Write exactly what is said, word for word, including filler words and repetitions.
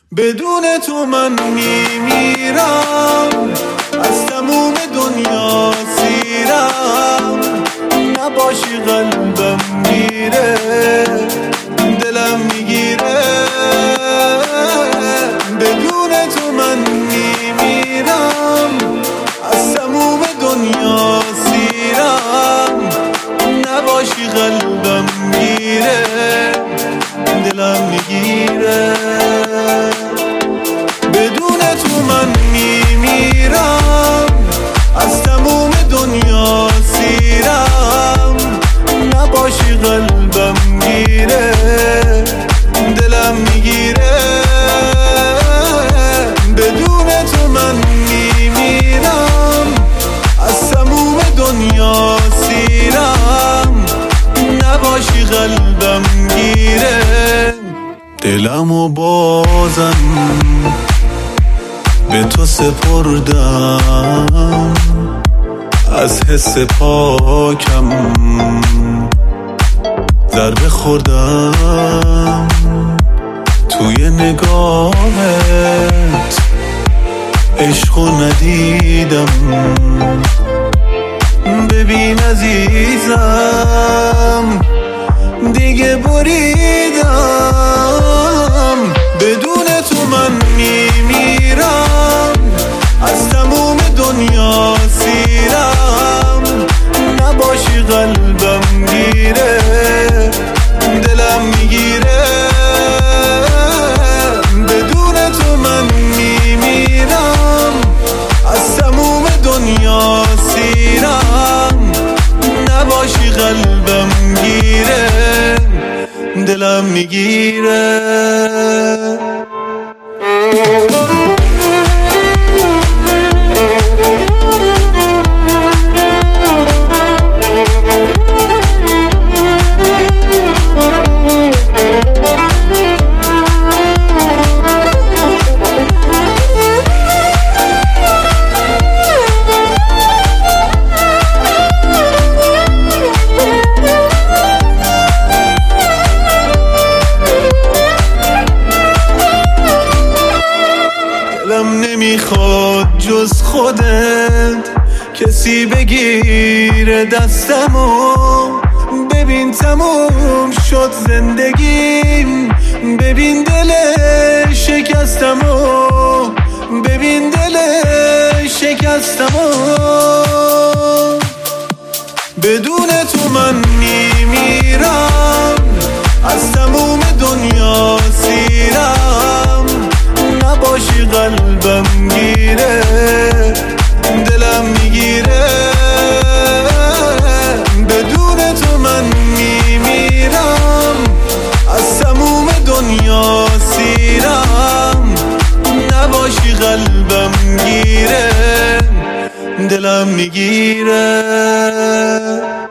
بدون تو من میمیرم، از تموم دنیا سیرم. نباشی قلبم میره، دلم میگیره. بدون تو من میمیرم، از تموم دنیا سیرم. نباشی قلبم میره، دلم میگیره. بدون تو من میمیرم، از تموم دنیا سیرم. نباشی قلبم میره، دلم میگیره. بدون تو من میمیرم، از تموم دنیا سیرم. نباشی قلبم گیره. دلم و بازم به تو سپردم، از حس پاکم ضربه خوردم. توی نگاهت عشقو ندیدم. ببین عزیزم دیگه بریدم. بدون تو من میمیرم، از تموم دنیا سیرم. نباشی قلبم گیره، دلم میگیره. بدون تو من میمیرم، از تموم دنیا سیرم. نباشی قلبم گیره، دلم میگیره. دلم نمیخواد جز خودت کسی بگیره دستمو. ببین تموم شد زندگیم، ببین دل شکستمو. ببین دل شکستمو. بدون تو من میمیرم، از تموم دنیا سیرم. نباشی قلبم گیره، دلم میگیره. بدون تو من میمیرم، از تموم دنیا سیرم. نباشی قلبم گیره، دلم میگیره.